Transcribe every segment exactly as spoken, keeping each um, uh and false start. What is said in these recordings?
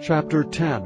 Chapter ten.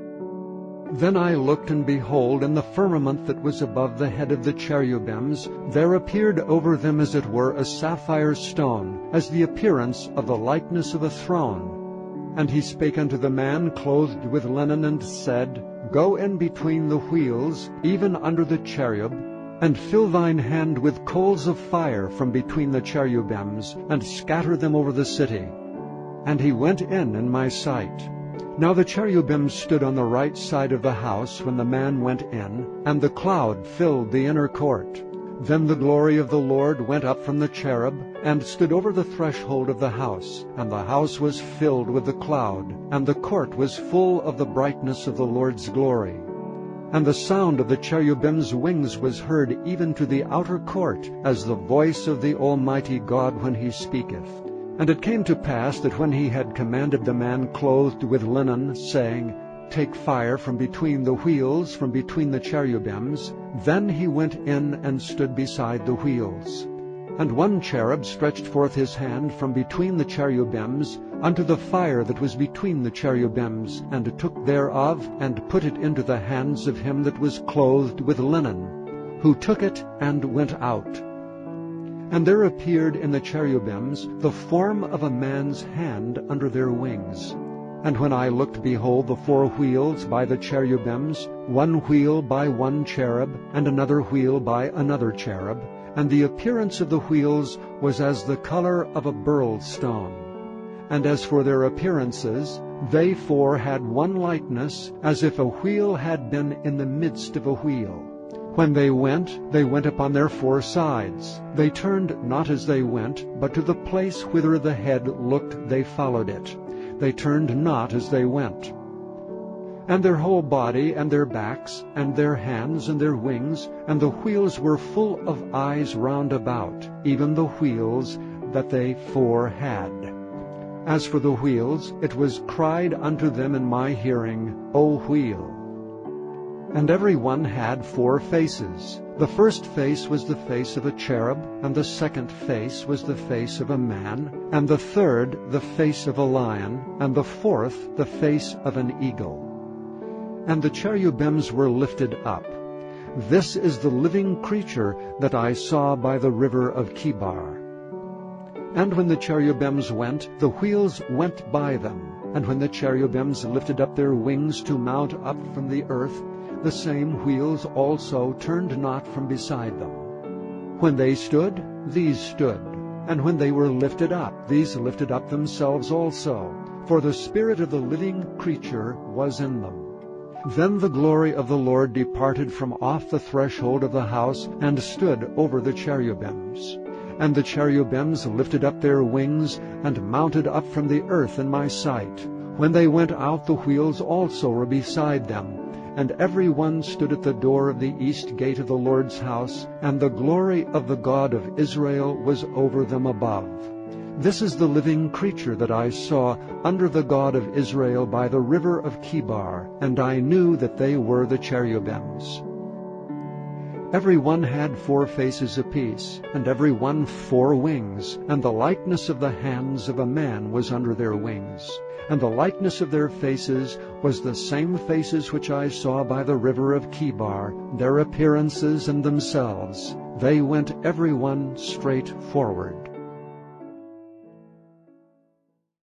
Then I looked, and behold, in the firmament that was above the head of the cherubims, there appeared over them as it were a sapphire stone, as the appearance of the likeness of a throne. And he spake unto the man clothed with linen, and said, Go in between the wheels, even under the cherub, and fill thine hand with coals of fire from between the cherubims, and scatter them over the city. And he went in in my sight. Now the cherubim stood on the right side of the house when the man went in, and the cloud filled the inner court. Then the glory of the Lord went up from the cherub, and stood over the threshold of the house, and the house was filled with the cloud, and the court was full of the brightness of the Lord's glory. And the sound of the cherubim's wings was heard even to the outer court, as the voice of the Almighty God when he speaketh. And it came to pass that when he had commanded the man clothed with linen, saying, Take fire from between the wheels, from between the cherubims, then he went in and stood beside the wheels. And one cherub stretched forth his hand from between the cherubims unto the fire that was between the cherubims, and took thereof, and put it into the hands of him that was clothed with linen, who took it and went out. And there appeared in the cherubims the form of a man's hand under their wings. And when I looked, behold, the four wheels by the cherubims, one wheel by one cherub, and another wheel by another cherub, and the appearance of the wheels was as the color of a beryl stone. And as for their appearances, they four had one likeness, as if a wheel had been in the midst of a wheel. When they went, they went upon their four sides. They turned not as they went, but to the place whither the head looked they followed it. They turned not as they went. And their whole body, and their backs, and their hands, and their wings, and the wheels were full of eyes round about, even the wheels that they four had. As for the wheels, it was cried unto them in my hearing, O wheel. And every one had four faces. The first face was the face of a cherub, and the second face was the face of a man, and the third the face of a lion, and the fourth the face of an eagle. And the cherubims were lifted up. This is the living creature that I saw by the river of Chebar. And when the cherubims went, the wheels went by them. And when the cherubims lifted up their wings to mount up from the earth, the same wheels also turned not from beside them. When they stood, these stood. And when they were lifted up, these lifted up themselves also. For the spirit of the living creature was in them. Then the glory of the Lord departed from off the threshold of the house, and stood over the cherubims. And the cherubims lifted up their wings, and mounted up from the earth in my sight. When they went out, the wheels also were beside them. And every one stood at the door of the east gate of the Lord's house, and the glory of the God of Israel was over them above. This is the living creature that I saw under the God of Israel by the river of Chebar, and I knew that they were the cherubims. Every one had four faces apiece, and every one four wings, and the likeness of the hands of a man was under their wings. And the likeness of their faces was the same faces which I saw by the river of Chebar, their appearances and themselves. They went every one straight forward.